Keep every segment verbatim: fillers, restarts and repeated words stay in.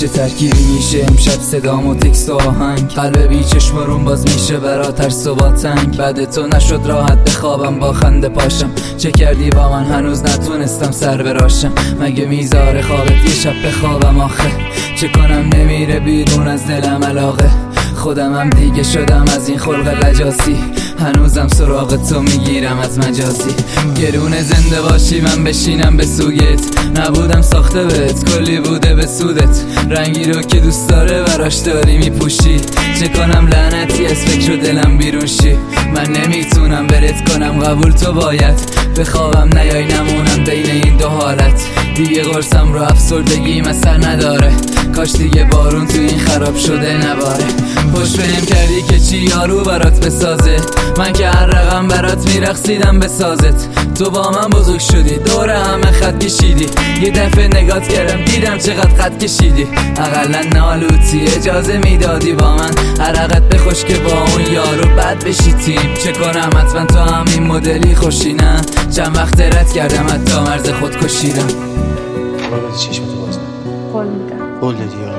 چه ترکیبی میشه امشب صدام و تکست و آهنگ، قلب بی چشم رون باز میشه برا ترس و با تنگ. بعد تو نشد راحت بخوابم با خنده پاشم، چه کردی با من هنوز نتونستم سر براشم. مگه میذاره خوابت یه شب بخوابم آخه، چه کنم نمیره بیرون از دلم علاقه. خودمم دیگه شدم از این خلق لجاسی، هنوزم سراغ تو میگیرم از مجازی. گرونه زنده باشی من بشینم به سویت، نبودم ساخته بهت کلی بوده به سودت. رنگی رو که دوست داره براش داری میپوشی، چه کنم لعنتی از فکر و دلم بیرون شی. من نمیتونم برت کنم قبول، تو باید بخوابم نیای نمونم بین این دو حالت. دیگه قرصم رو افسردگی مثل نداره، کاش دیگه بارون تو این خراب شده نباره. پشت بهم کردی که چی یارو برات بسازه، من که هر رقم برات میرقصیدم بسازت. تو با من بزرگ شدی دور همه خط کشیدی، یه دفعه نگات کردم دیدم چقدر خط کشیدی. اقلا نالوتی اجازه میدادی با من عرقت بخوش که با اون یارو بد بشی تیم. چه کنم حتما تو همین مدلی خوشی نه، چند وقت رد کردم حتی مرز خودکشی رو. برو بدی چشمتو باز کن. قول میدم. قول دادی یا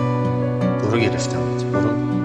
برو گرفتم برو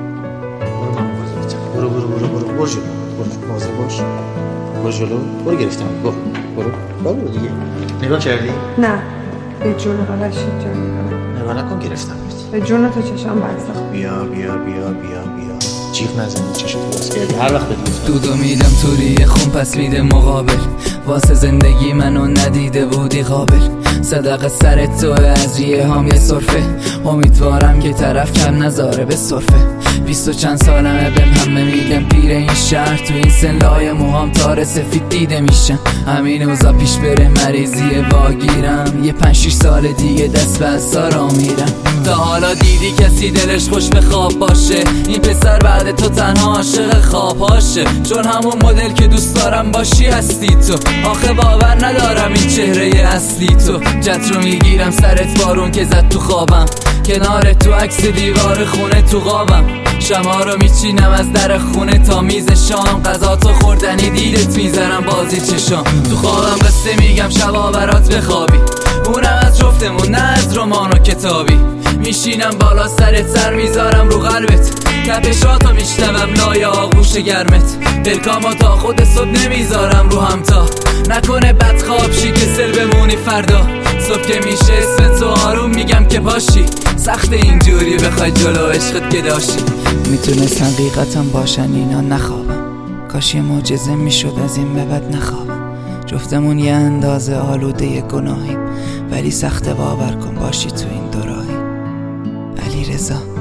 برو من بازم برو برو برو برو برو جلو برو واضح باش برو جلو برو گرفتم برو برو برو دیگه. نگاه کردی؟ نه به جون حالش جون نگاه نکن گرفتم به جون تو چشم بسته. بیا بیا بیا بیا بیا جیغ نزنی چشتو باز کردی هر وقت بدونی دودو میدم تو ریه خون پس میده مقابل، واسه زندگی منو ندیده بودی قابل. صدق سر تو از ریه هم یه صرفه، امیدوارم که طرف کم نذاره به صرفه. بیست و چند سالمه بهم همه میگم پیر این شهر، تو این سن لای موهام تار سفید دیده میشن. همین اوضاع پیش بره مریضی واگیرم، یه پنج شیش سال دیگه دست به سارا میرم. تا حالا دیدی کسی دلش خوش به خواب باشه؟ این پسر بعد تو تنها عاشق خوابهاشه، چون همون مدل که دوست دارم باشی هستی تو. آخه باور ندارم این چهره اصلی تو، جت رو میگیرم سرت بارون که زد تو خوابم، کنار تو عکس دیوار خونه تو قابم. شما رو میچینم از در خونه تا میز شام، غذا تو خوردنی دیدت میزنم بازی چشام. تو خوابم قصه میگم شبا برات بخوابی، اونم از جفتمون نه از رمان و کتابی. میشینم بالا سرت سر میذارم رو قلبت، تپشاتو میشنوم لای آغوش گرمت. پلکامو تا خود صبح نمیذارم رو همتا، نکنه بدخواب شی که سل بمونی فردا. صبح که میشه اسم تو آروم میگم که پاشی، سخت اینجوری بخوای جلو عشقت گداشی. میتونست حقیقتم باشن اینا نخوابم، کاش یه معجزه میشد از این به بعد نخوابم. جفتمون یه اندازه آلوده گناهیم، ولی سخت باور کن باشی تو این دو راهی. علی رضا.